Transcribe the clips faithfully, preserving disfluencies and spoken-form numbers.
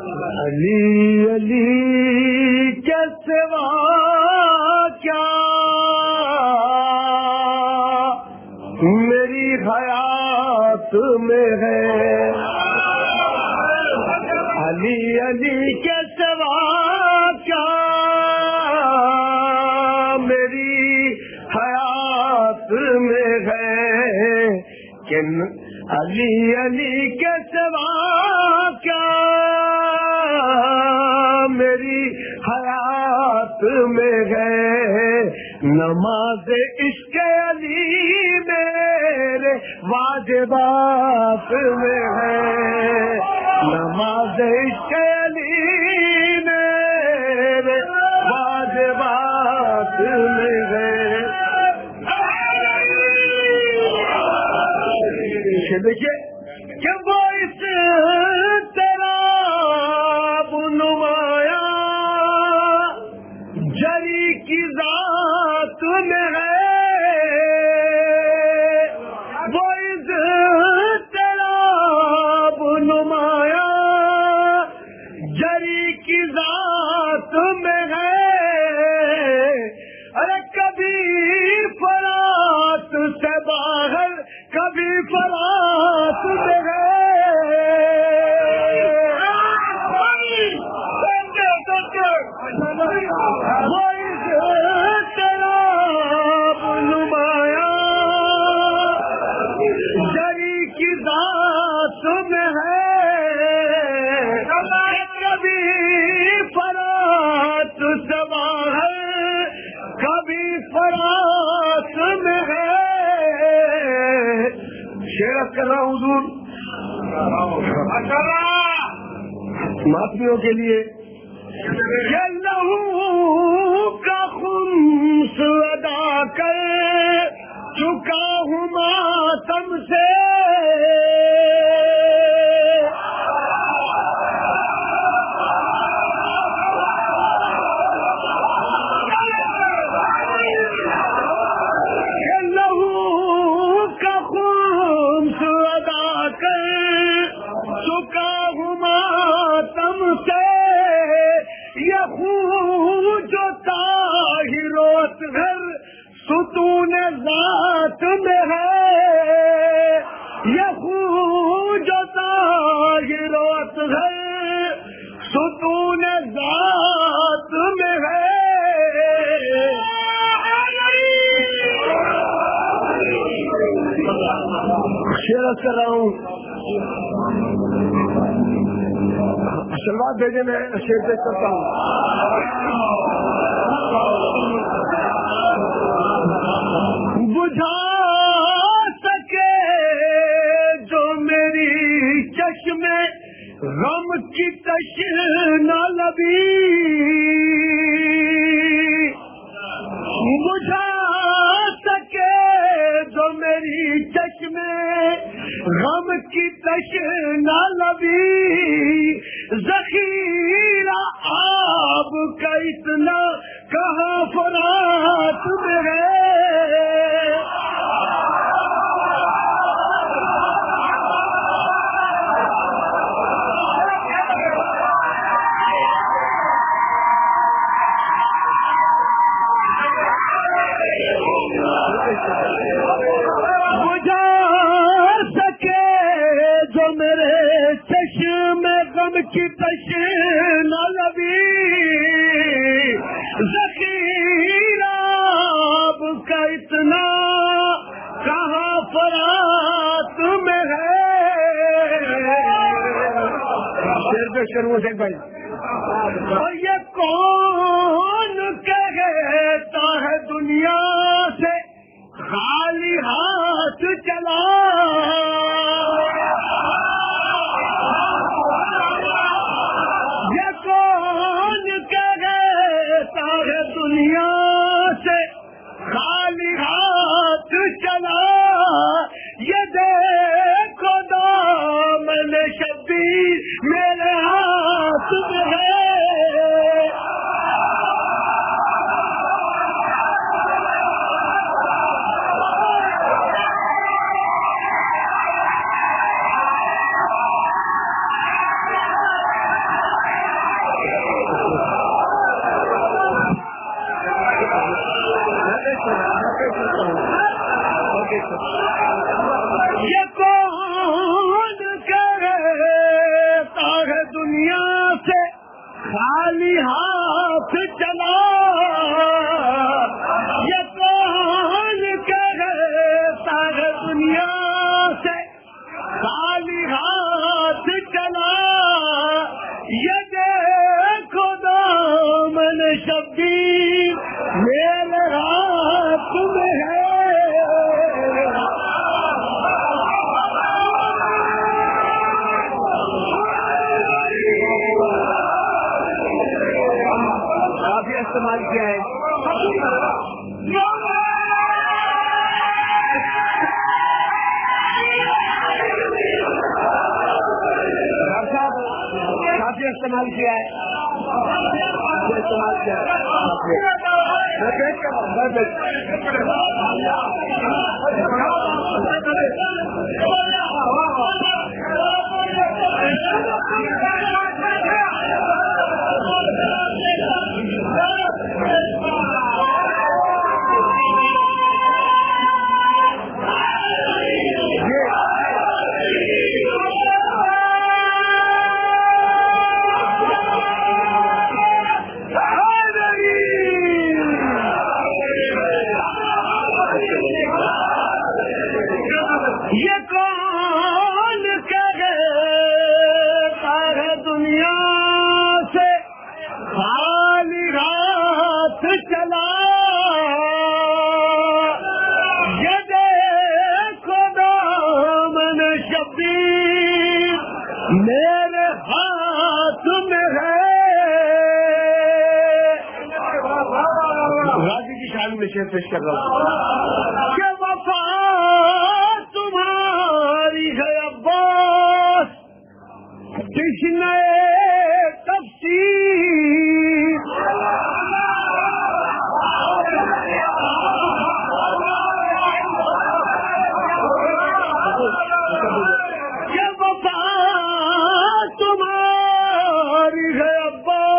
علی علی کے سوا کیا میری حیات میں ہے، علی علی کے سوا کیا میری حیات میں ہے، کہ علی علی کے سوا کیا میری حیات میں ہے، نماز عشق علی میرے واجبات میں ہے، نماز عشق علی میرے واجبات میں ہے۔ دیکھیے کہ وہ اس طرح نمایا جری کی ذات میں ہے، وہ اس طرح نمایا جری کی ذات میں ہے، ارے کبھی فرات سے باہر کبھی فرات میں ہے، وہ اس طرح نمایا جری کی ذات میں ہے، کبھی فرات سے باہر کبھی فرات میں ہے۔ شعر کر رہا ہوں حضور ماتمیوں کے لیے، کہ لہو کا خمس ادا کر چکا ہوں ماتم سے، کہ لہو کا خمس ادا کر چکا ہوں ماتم سے، یہ خون جو طاہر و اطہر ستون ذات میں ہے، یہ خون جو طاہر و اطہر ستون ذات میں ہے۔ شعر کر رہا ہوں، سلوات بھیجے میں شعر پیش کرتا ہوں۔ بجھا سکے جو میری چشم غم کی تشنہ لبی، بجھا سکے جو میری چشم غم کی تشنہ لبی، ذخیرہ آب کا اتنا کہاں فرات میں ہے، بجھا سکے جو میرے چشم غم کی تشنہ لبی، ذخیرہ آب کا اتنا کہاں فرات میں ہے۔ شیر پہ شروع سے بھائی، اور یہ کون کہتا ہے دنیا سے خالی ہاتھ چلا، یہ کون کہتا ہے دنیا سے خالی ہاتھ چلا، یہ دیکھو دامن شبیر میرے ہاتھ میں ہے۔ خالی ہاتھ چلا یہ کون کہتا ہے دنیا سے، خالی ہاتھ چلا یہ دیکھو دامن شبیر میرے ہاتھ میں ہے۔ کافی استعمال کیا ہے کافی استعمال کیا ہے استعمال کیا یہ کون کہتا ہے دنیا سے، خالی ہاتھ چلا یہ دیکھو دامن شبیر میرے ہاتھ میں ہے۔ غازی کی شان میں شعر پیش کر رہا ہوں کہ وفا تمہاری ہے عباس کس نئے تفسیر، کہ وفا تمہاری ہے عباس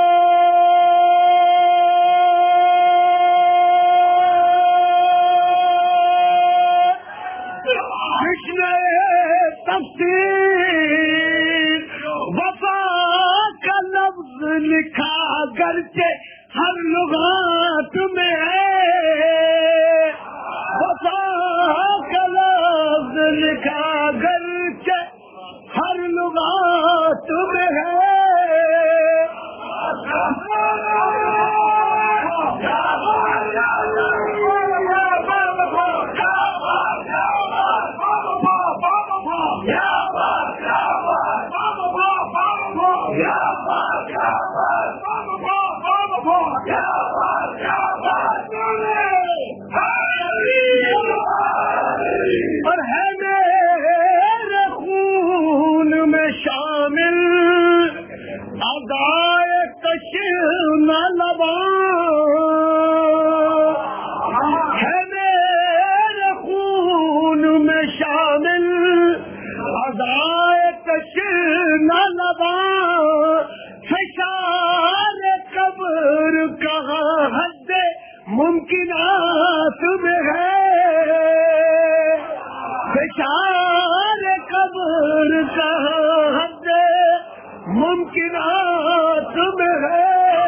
تفسیر، وفا کا لفظ لکھا گرچہ ہر لغات میں ہے، وفا کا لفظ لکھا گرچہ ہر لغات میں ہے۔ اور ہے میرے خون میں شامل ادائے کشن لباں، ہے میرے خون میں شامل ادائے کشن لباں، فشار قبر کہاں حد ممکنات میں ہے، فشار قبر کہاں حد ممکنات میں ہے۔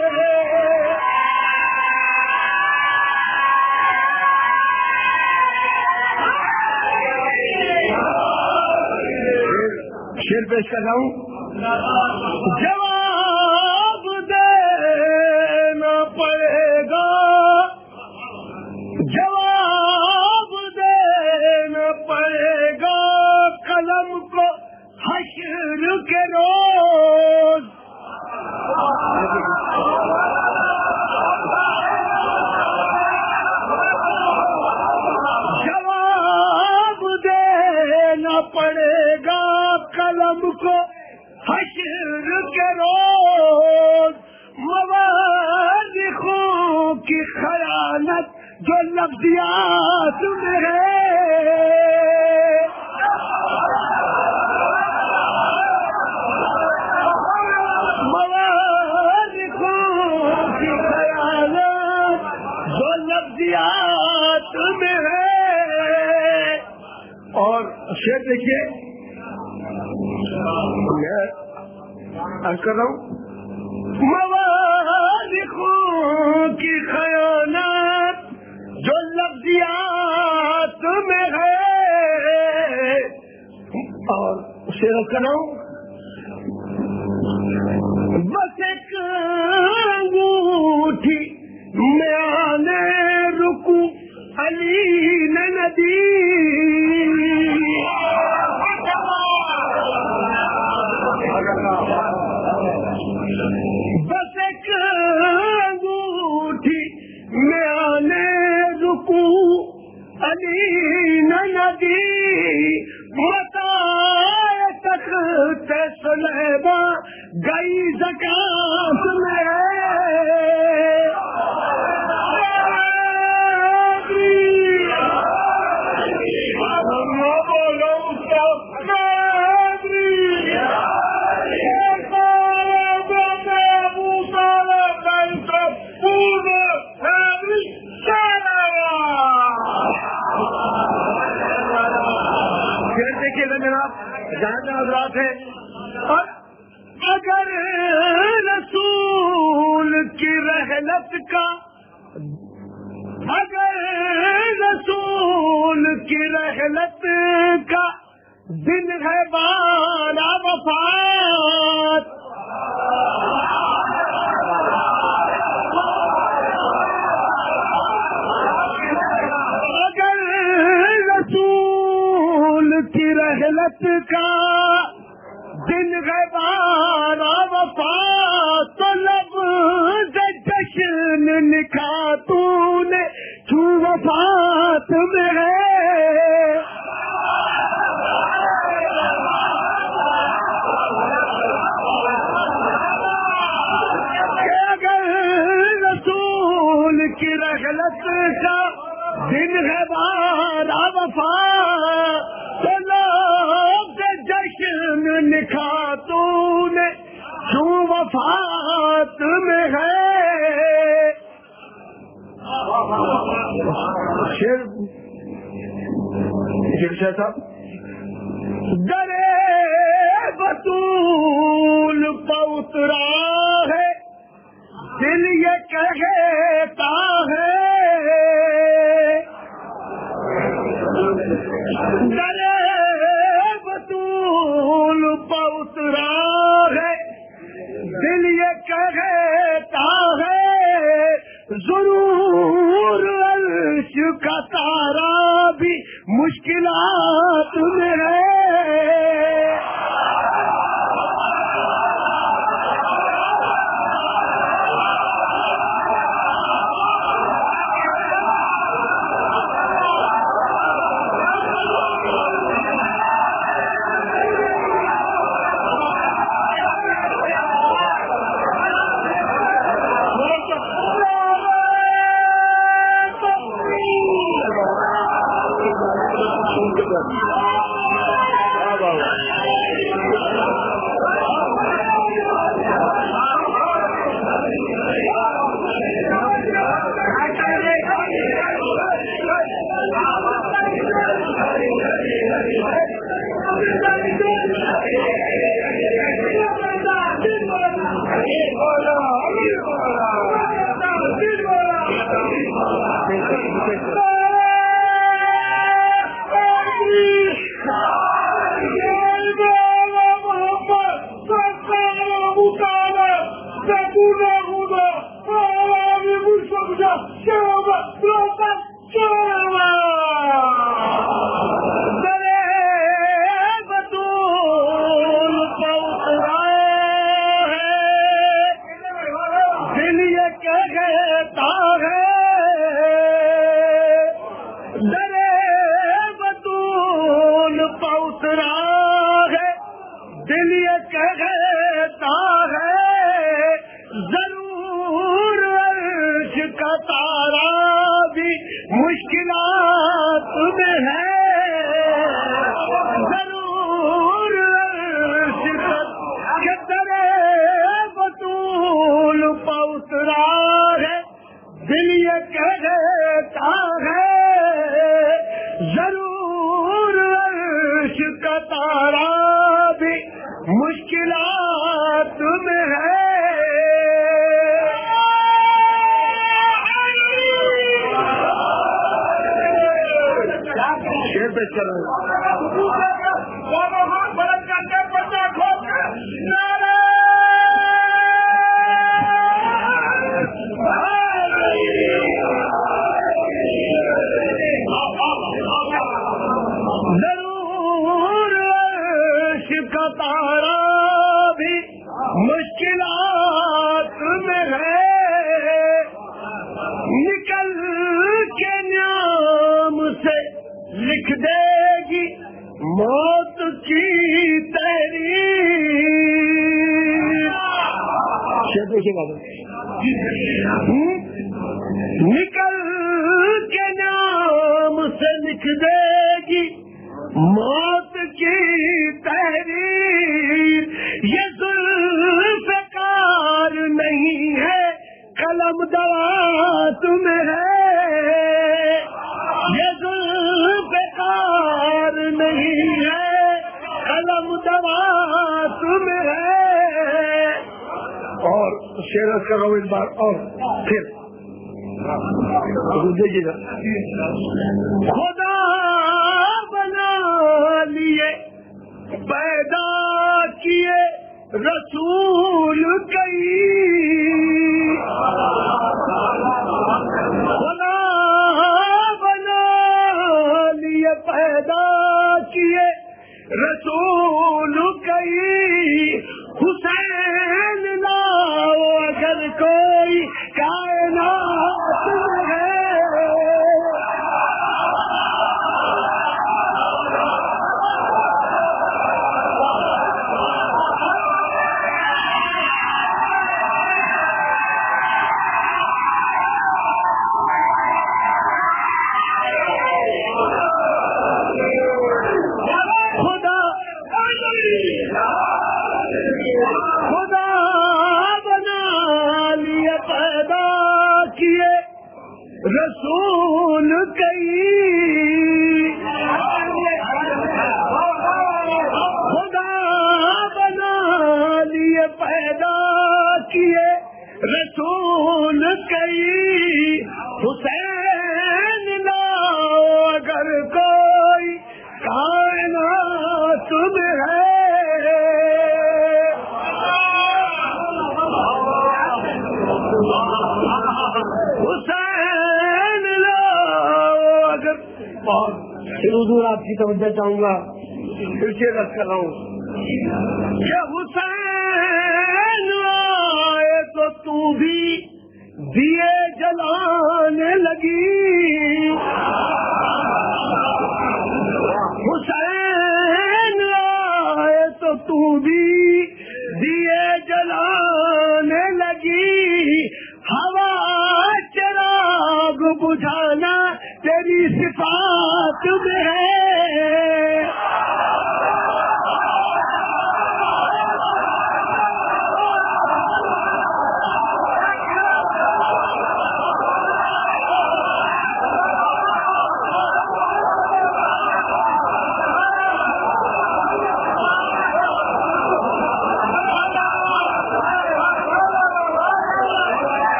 شعر پیش کر رہا ہوں، جواب دینا پڑے گا، جواب دینا پڑے گا قلم کو حشر کے روز، جواب دینا پڑے گا قلم کو حشر کے روز، موالخوں کی خیانت جو لفظیات میں ہے، موالخوں کی خیانت جو لفظیات میں ہے۔ اور شعر دیکھیے میں عرض کر رہا ہوں مواردوں کی خیانت جو لفظیات میں ہے، اور شعر کروں بس ایک انگوٹھی میں آنے رکو علی نے ندی، بس ایک انگوٹھی میں آنے رکو علی نے ندی، متاع تخت سلیمان گئی زکات میں جہاں حضرات ہے. اور اگر رسول کی رحلت کا اگر رسول کی رحلت کا دن ہے بارہ وفات، اگر رسول کی رحلت کا دن ہے بارہ وفات، تو لفظ جشن لکھا تو نے تو وفات میں ہے. اگر رسول کی رحلت کا دن ہے بارہ وفات، تو لفظ جشن لکھا تو نے جو وفات میں ہے. شیر شیر صاحب درے بطول پہ اترا ہے، دل یہ کہتا ہے، درے بطول پہ اترا ہے، دل یہ کہتا ہے، ضرور عرش کا تارا بھی مشکلات میں ہے. ضرور عرش کا تارا بھی مشکلات شیر دیکھیے گا نکل کے نام سے لکھ دے گی موت کی تحریر یہ ذوالفقار نہیں ہے قلم دوات میں ہے یہ ذوالفقار نہیں ہے قلم دوات میں ہے. اور شیر کر رہا ہوں اس بار اور پھر دیکھیے گا خدا بنا لیے پیدا کیے رسول کئی خدا بنا لیے پیدا کیے رسول کئی حسین لاؤ اگر کوئی کائنات ہے خدا بنا لیے پیدا کیے رسول کئی خدا بنا لیے پیدا کیے رسول کئی حسین لاؤ اگر کوئی کائنات میں ہے حسین لاؤ اگر. پھر حضور آپ کی توجہ چاہوں گا پھر سے رکھ کر رہا ہوں کہ حسین آئے تو تو بھی دیے جلانے لگی حسین آئے تو تو بھی دیے جلانے لگی ہوا چراغ بجھانا تیری صفات میں ہے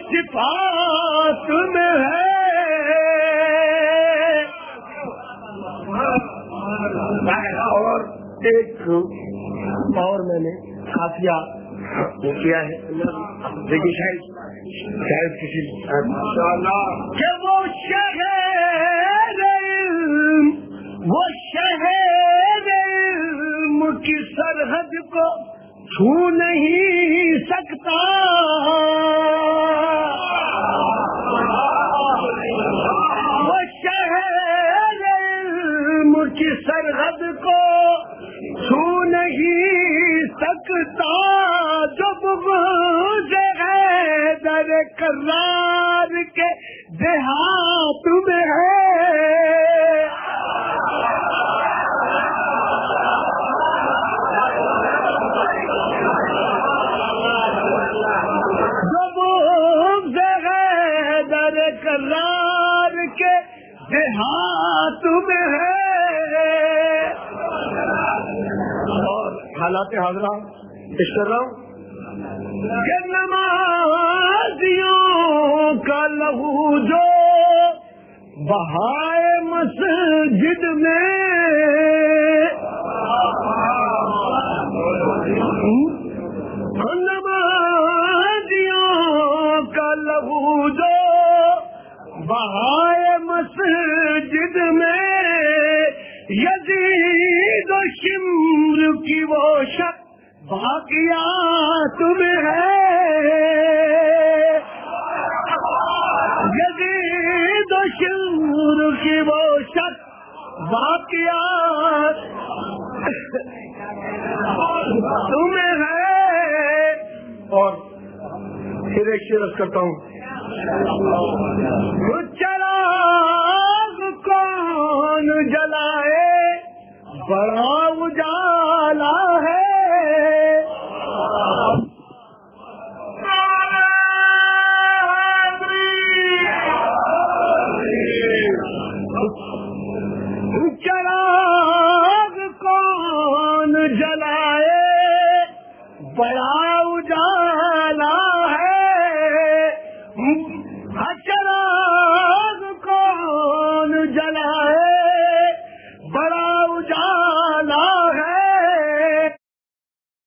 صفات میں ہے. اور ایک اور میں نے خاصیہ وہ کیا ہے دیکھیے شاید شاید کسی کہ وہ شہر علم وہ شہر علم کی سرحد کو چھو نہیں سکتا. وہ شہر علم کی سرحد کو چھو نہیں سکتا. جب ہے در کرار کے دیہات میں ہے. کرار کے دیہات میں ہے. اور حالات حاضرہ اس کر رہا ہوں کہ نمازیوں کا لہو جو بہائے مسجد میں نمازیوں کا لہو جو بہائے مسجد میں یزید و شمر کی وہ شک باقیات میں ہے. یزید و شمر کی وہ شک باقیات تمہیں ہے. اور پھر ایک شعر کرتا ہوں. چراغ کون جلائے بڑا اجالا ہے. چراغ کون جلائے بڑا اجالا